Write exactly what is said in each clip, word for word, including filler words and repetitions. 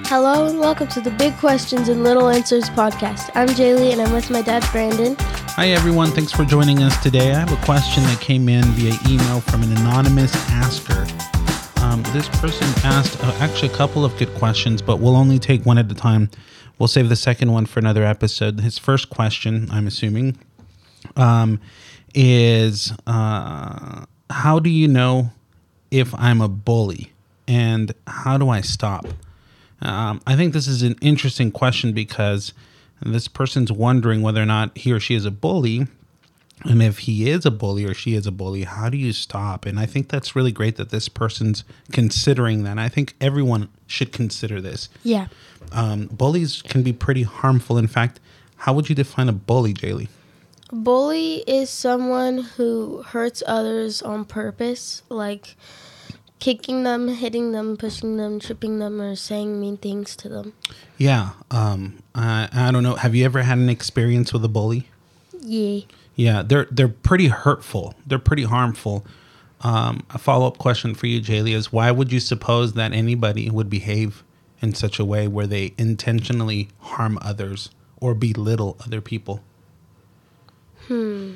Hello and welcome to the Big Questions and Little Answers podcast. I'm Jaylee and I'm with my dad, Brandon. Hi everyone, thanks for joining us today. I have a question that came in via email from an anonymous asker. Um, this person asked uh, actually a couple of good questions, but we'll only take one at a time. We'll save the second one for another episode. His first question, I'm assuming, um, is uh, how do you know if I'm a bully and how do I stop? Um, I think this is an interesting question because this person's wondering whether or not he or she is a bully. And if he is a bully or she is a bully, how do you stop? And I think that's really great that this person's considering that. And I think everyone should consider this. Yeah. Um, bullies can be pretty harmful. In fact, how would you define a bully, Jaylee? A bully is someone who hurts others on purpose, like kicking them, hitting them, pushing them, tripping them, or saying mean things to them. Yeah. Um, I, I don't know. Have you ever had an experience with a bully? Yeah. Yeah, they're they're pretty hurtful. They're pretty harmful. Um, a follow-up question for you, Jaylee, is why would you suppose that anybody would behave in such a way where they intentionally harm others or belittle other people? Hmm.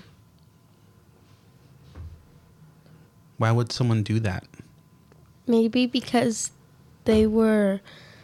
Why would someone do that? Maybe because they were,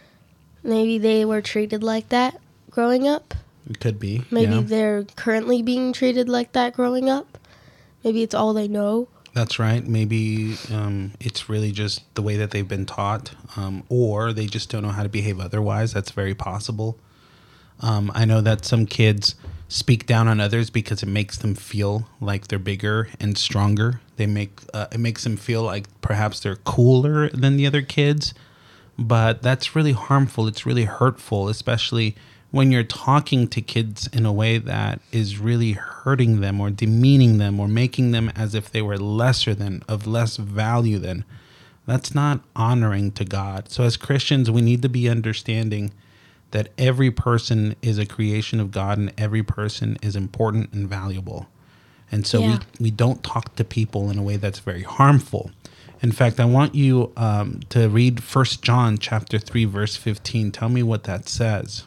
maybe they were treated like that growing up. It could be. Maybe yeah. they're currently being treated like that growing up. Maybe it's all they know. That's right. Maybe um, it's really just the way that they've been taught, um, or they just don't know how to behave otherwise. That's very possible. Um, I know that some kids speak down on others because it makes them feel like they're bigger and stronger. They make uh, it makes them feel like perhaps they're cooler than the other kids, but that's really harmful. It's really hurtful, especially when you're talking to kids in a way that is really hurting them or demeaning them or making them as if they were lesser than, of less value than. That's not honoring to God. So as Christians, we need to be understanding that every person is a creation of God and every person is important and valuable. And so Yeah. we, we don't talk to people in a way that's very harmful. In fact, I want you um, to read First John chapter three, verse fifteen. Tell me what that says.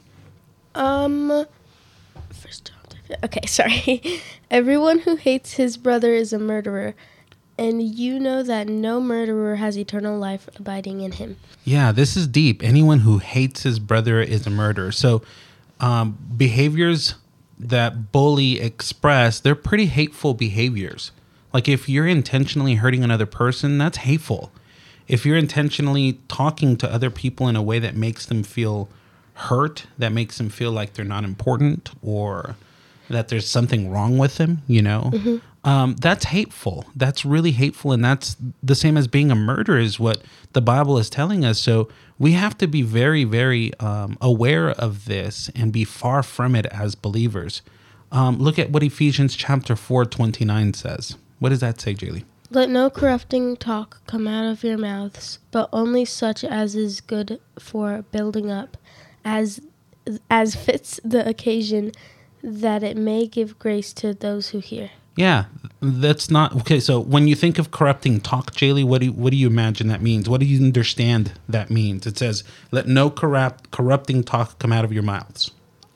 Um, first, okay, sorry. Everyone who hates his brother is a murderer, and you know that no murderer has eternal life abiding in him. Yeah, this is deep. Anyone who hates his brother is a murderer. So um, behaviors that bully express, they're pretty hateful behaviors. Like if you're intentionally hurting another person, that's hateful. If you're intentionally talking to other people in a way that makes them feel hurt, that makes them feel like they're not important or that there's something wrong with them, you know, mm-hmm. um, that's hateful. That's really hateful. And that's the same as being a murderer is what the Bible is telling us. So we have to be very, very um, aware of this and be far from it as believers. Um, look at what Ephesians chapter four, twenty-nine says. What does that say, Jaylee? Let no corrupting talk come out of your mouths, but only such as is good for building up, as as fits the occasion, that it may give grace to those who hear. Yeah, that's not okay. So when you think of corrupting talk, Jaylee, what do you, what do you imagine that means? What do you understand that means? It says, "Let no corrupt corrupting talk come out of your mouths."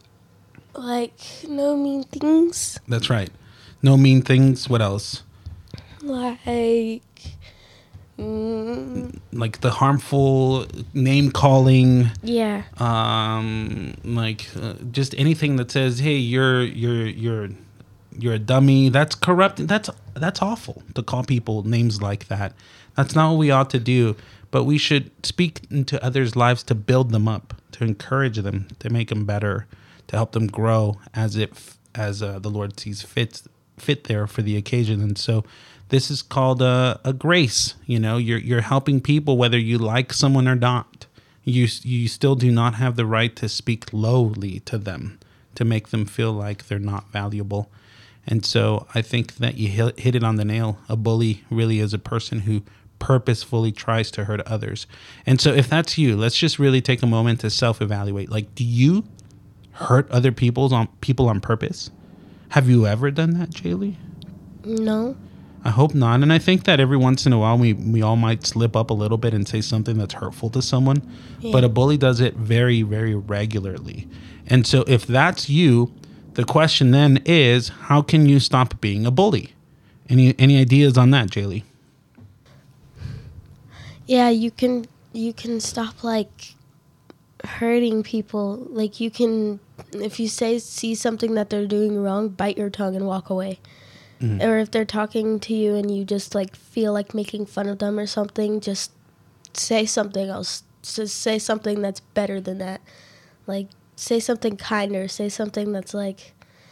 Like no mean things. That's right. No mean things. What else? Like. Mm. Like the harmful name calling, Yeah. Um, like uh, just anything that says, "Hey, you're you're you're you're a dummy." That's corrupt. That's that's awful to call people names like that. That's not what we ought to do. But we should speak into others' lives to build them up, to encourage them, to make them better, to help them grow as if as uh, the Lord sees fit fit there for the occasion. And so this is called a, a grace. You know, you're you're helping people whether you like someone or not. You you still do not have the right to speak lowly to them, to make them feel like they're not valuable. And so I think that you hit, hit it on the nail. A bully really is a person who purposefully tries to hurt others. And so if that's you, let's just really take a moment to self-evaluate. Like, do you hurt other people's on people on purpose? Have you ever done that, Jaylee? No. I hope not. And I think that every once in a while we, we all might slip up a little bit and say something that's hurtful to someone. Yeah. But a bully does it very, very regularly. And so if that's you, the question then is, how can you stop being a bully? Any any ideas on that, Jaylee? Yeah, you can you can stop like hurting people. Like you can, if you say see something that they're doing wrong, bite your tongue and walk away. Mm-hmm. Or if they're talking to you and you just like feel like making fun of them or something, just say something else. Just say something that's better than that. Like say something kinder. Say something that's like,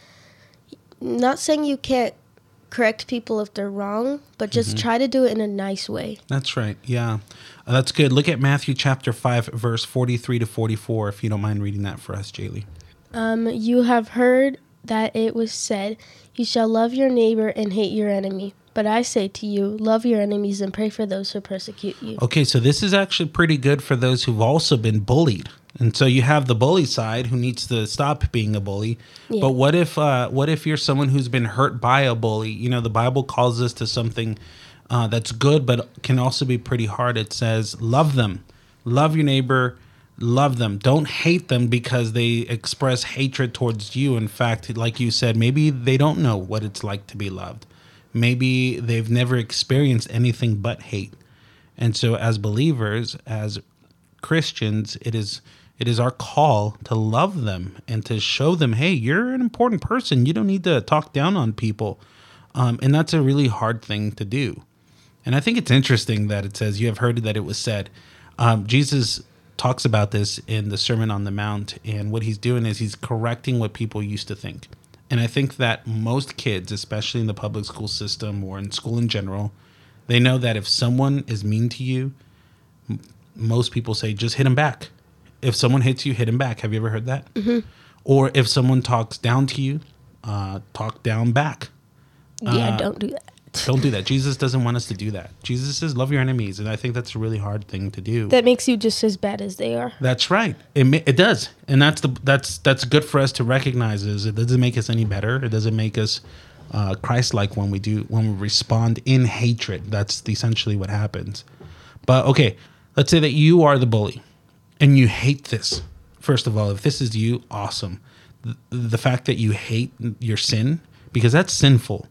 not saying you can't correct people if they're wrong, but just mm-hmm. try to do it in a nice way. That's right. Yeah. Uh, that's good. Look at Matthew chapter five, verse forty-three to forty-four, if you don't mind reading that for us, Jaylee. Um, you have heard that it was said, you shall love your neighbor and hate your enemy. But I say to you, love your enemies and pray for those who persecute you. Okay, so this is actually pretty good for those who've also been bullied. And so you have the bully side who needs to stop being a bully. Yeah. But what if uh, what if you're someone who's been hurt by a bully? You know, the Bible calls us to something uh, that's good, but can also be pretty hard. It says, love them. Love your neighbor. Love them. Don't hate them because they express hatred towards you. In fact, like you said, maybe they don't know what it's like to be loved. Maybe they've never experienced anything but hate. And so as believers, as Christians, it is it is our call to love them and to show them, hey, you're an important person. You don't need to talk down on people. Um, and that's a really hard thing to do. And I think it's interesting that it says, you have heard that it was said. Um, Jesus talks about this in the Sermon on the Mount. And what he's doing is he's correcting what people used to think. And I think that most kids, especially in the public school system or in school in general, they know that if someone is mean to you, m- most people say, just hit him back. If someone hits you, hit him back. Have you ever heard that? Mm-hmm. Or if someone talks down to you, uh, talk down back. Yeah, uh, don't do that. Don't do that. Jesus doesn't want us to do that. Jesus says, love your enemies. And I think that's a really hard thing to do. That makes you just as bad as they are. That's right. It it does. And that's the that's that's good for us to recognize is it doesn't make us any better. It doesn't make us uh, Christ-like when we do when we respond in hatred. That's essentially what happens. But okay, let's say that you are the bully and you hate this. First of all, if this is you, awesome. The, the fact that you hate your sin, because that's sinful.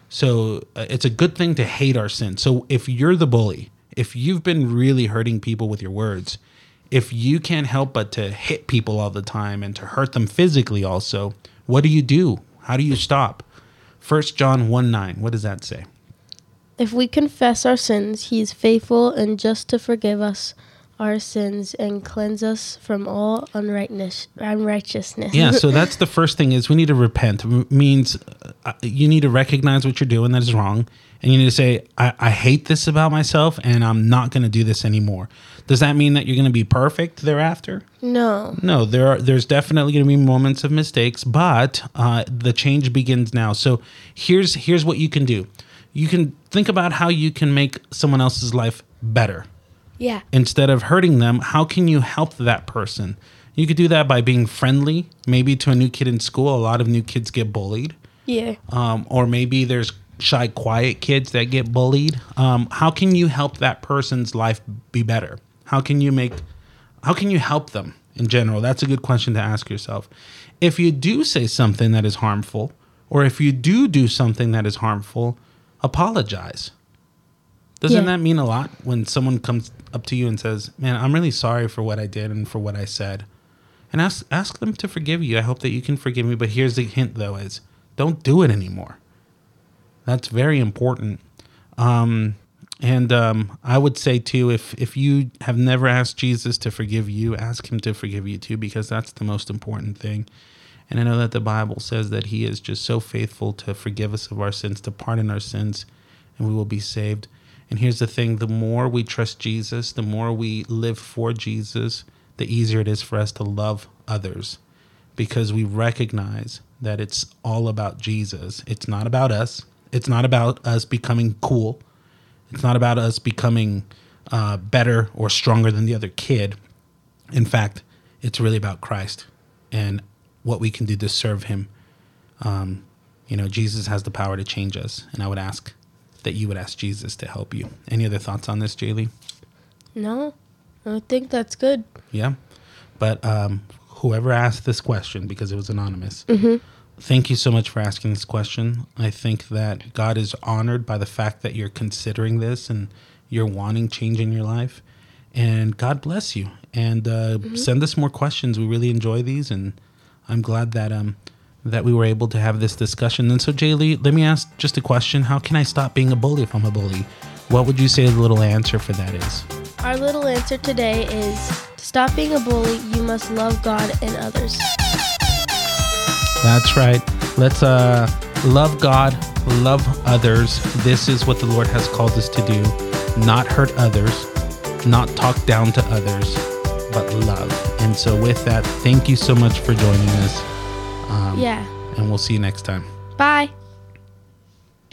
So uh, it's a good thing to hate our sin. So if you're the bully, if you've been really hurting people with your words, if you can't help but to hit people all the time and to hurt them physically also, what do you do? How do you stop? First John one nine, what does that say? If we confess our sins, he is faithful and just to forgive us our sins and cleanse us from all unrightness, unrighteousness. Yeah, so that's the first thing is we need to repent. It means uh, you need to recognize what you're doing that is wrong. And you need to say, I, I hate this about myself and I'm not going to do this anymore. Does that mean that you're going to be perfect thereafter? No. No, there are, there's definitely going to be moments of mistakes, but uh, the change begins now. So here's here's what you can do. You can think about how you can make someone else's life better. Yeah. Instead of hurting them, how can you help that person? You could do that by being friendly, maybe to a new kid in school. A lot of new kids get bullied. Yeah. Um, or maybe there's shy, quiet kids that get bullied. Um, how can you help that person's life be better? How can you make, how can you help them in general? That's a good question to ask yourself. If you do say something that is harmful, or if you do do something that is harmful, apologize. Doesn't yeah. that mean a lot when someone comes up to you and says, man, I'm really sorry for what I did and for what I said? And ask ask them to forgive you. I hope that you can forgive me. But here's the hint, though, is don't do it anymore. That's very important. Um, and um, I would say, too, if, if you have never asked Jesus to forgive you, ask him to forgive you, too, because that's the most important thing. And I know that the Bible says that he is just so faithful to forgive us of our sins, to pardon our sins, and we will be saved. And here's the thing, the more we trust Jesus, the more we live for Jesus, the easier it is for us to love others because we recognize that it's all about Jesus. It's not about us. It's not about us becoming cool. It's not about us becoming uh, better or stronger than the other kid. In fact, it's really about Christ and what we can do to serve him. Um, you know, Jesus has the power to change us. And I would ask that you would ask Jesus to help you. Any other thoughts on this, Jaylee? No, I think that's good. Yeah. But um, whoever asked this question, because it was anonymous, Mm-hmm. thank you so much for asking this question. I think that God is honored by the fact that you're considering this and you're wanting change in your life. And God bless you. And uh, Mm-hmm. send us more questions. We really enjoy these. And I'm glad that um that we were able to have this discussion. And so, Jaylee, let me ask just a question. How can I stop being a bully if I'm a bully? What would you say the little answer for that is? Our little answer today is, to stop being a bully, you must love God and others. That's right. Let's uh, love God, love others. This is what the Lord has called us to do. Not hurt others, not talk down to others, but love. And so with that, thank you so much for joining us. Um, Yeah. And we'll see you next time. Bye.